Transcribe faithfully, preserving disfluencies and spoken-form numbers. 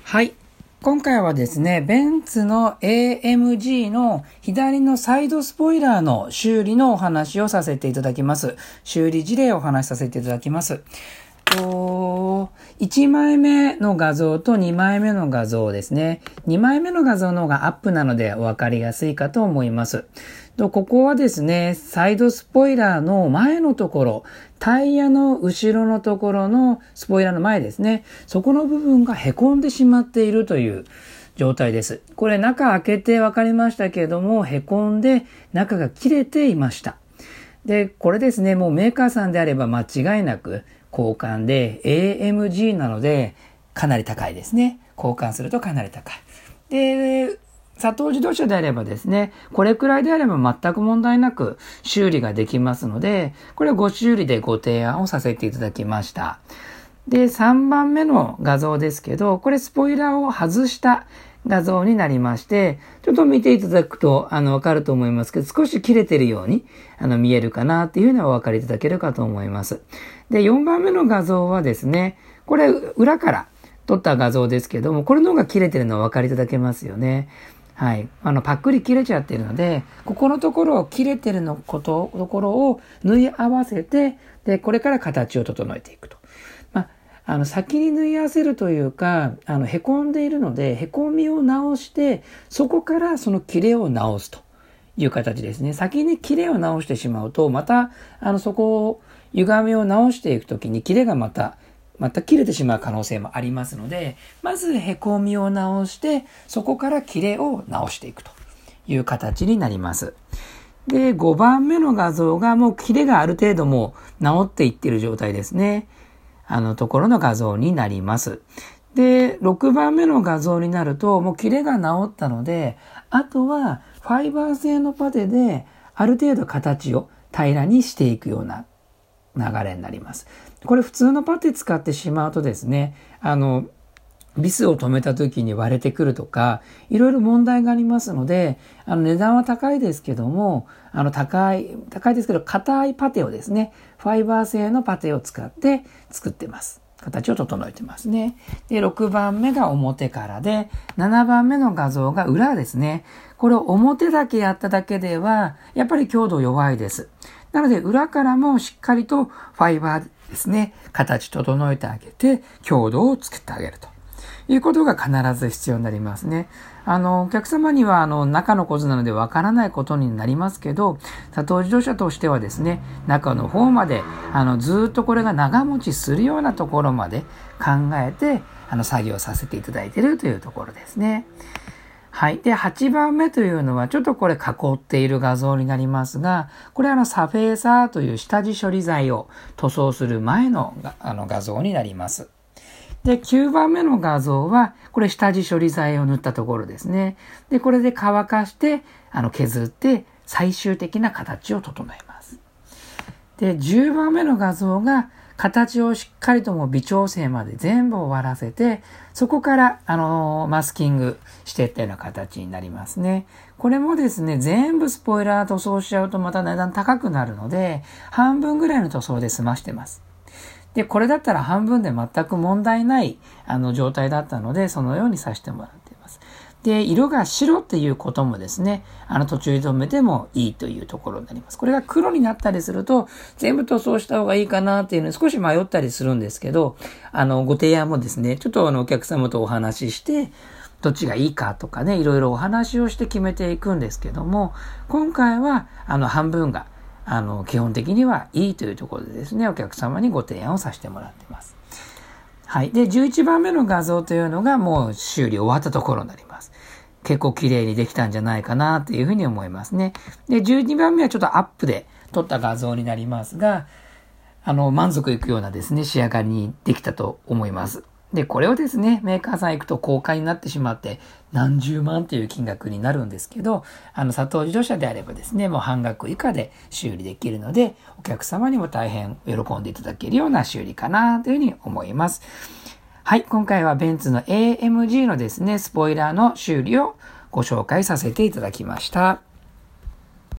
はい。今回はですね、ベンツの エーエムジー の左のサイドスポイラーの修理のお話をさせていただきます。修理事例をお話しさせていただきます。といちまいめの画像とにまいめの画像ですね。にまいめの画像の方がアップなのでお分かりやすいかと思います。とここはですね、サイドスポイラーの前のところ、タイヤの後ろのところのスポイラーの前ですね。そこの部分がへこんでしまっているという状態です。これ中開けて分かりましたけれども、へこんで中が切れていました。で、これですね、もうメーカーさんであれば間違いなく交換で エーエムジー なのでかなり高いですね。交換するとかなり高い。で、佐藤自動車であればですね、これくらいであれば全く問題なく修理ができますので、これはご修理でご提案をさせていただきました。で、さんばんめの画像ですけど、これスポイラーを外した画像になりまして、ちょっと見ていただくとあのわかると思いますけど、少し切れてるようにあの見えるかなっていうのはお分かりいただけるかと思います。で、よんばんめの画像はですね、これ裏から撮った画像ですけども、これの方が切れてるのはお分かりいただけますよね。はい。あの、パックリ切れちゃってるので、ここのところを切れてるのこと、ところを縫い合わせて、で、これから形を整えていくと。まあ、あの、先に縫い合わせるというか、あの、へこんでいるので、へこみを直して、そこからその切れを直すという形ですね。先に切れを直してしまうと、また、あの、そこを、歪みを直していくときに、切れがまた、また切れてしまう可能性もありますので、まずへこみを直して、そこから切れを直していくという形になります。で、ごばんめの画像がもう切れがある程度もう直っていっている状態ですね。あのところの画像になります。で、ろくばんめの画像になると、もう切れが直ったので、あとはファイバー製のパテである程度形を平らにしていくような流れになります。これ普通のパテ使ってしまうとですね、あのビスを止めた時に割れてくるとかいろいろ問題がありますので、あの値段は高いですけども、あの高い高いですけど硬いパテをですね、ファイバー製のパテを使って作ってます。形を整えてますね。で、ろくばんめが表からで、ななばんめの画像が裏ですね。これを表だけやっただけではやっぱり強度弱いです。なので裏からもしっかりとファイバーですね、形整えてあげて強度を作ってあげるということが必ず必要になりますね。あのお客様にはあの中のことなのでわからないことになりますけど、佐藤自動車としてはですね、中の方まであのずっとこれが長持ちするようなところまで考えてあの作業させていただいているというところですね。はい。で、はちばんめというのは、ちょっとこれ囲っている画像になりますが、これはあのサフェーサーという下地処理剤を塗装する前のあの画像になります。で、きゅうばんめの画像は、これ下地処理剤を塗ったところですね。で、これで乾かして、あの削って最終的な形を整えます。で、じゅうばんめの画像が、形をしっかりとも微調整まで全部終わらせて、そこから、あのー、マスキングしていったような形になりますね。これもですね、全部スポイラー塗装しちゃうとまた値段高くなるので、半分ぐらいの塗装で済ましてます。で、これだったら半分で全く問題ないあの状態だったので、そのようにさせてもらっています。で、色が白っていうこともですね、あの途中で止めてもいいというところになります。これが黒になったりすると、全部塗装した方がいいかなっていうのに少し迷ったりするんですけど、あの、ご提案もですね、ちょっとあのお客様とお話しして、どっちがいいかとかね、いろいろお話をして決めていくんですけども、今回はあの半分が、あの、基本的にはいいというところでですね、お客様にご提案をさせてもらっています。はい。で、じゅういちばんめの画像というのがもう修理終わったところになります。結構綺麗にできたんじゃないかなというふうに思いますね。で、じゅうにばんめはちょっとアップで撮った画像になりますが、あの、満足いくようなですね、仕上がりにできたと思います。で、これをですね、メーカーさん行くと高価になってしまって何十万という金額になるんですけど、あの、佐藤自動車であればですね、もう半額以下で修理できるので、お客様にも大変喜んでいただけるような修理かなというふうに思います。はい、今回はベンツの エーエムジー のですね、スポイラーの修理をご紹介させていただきました。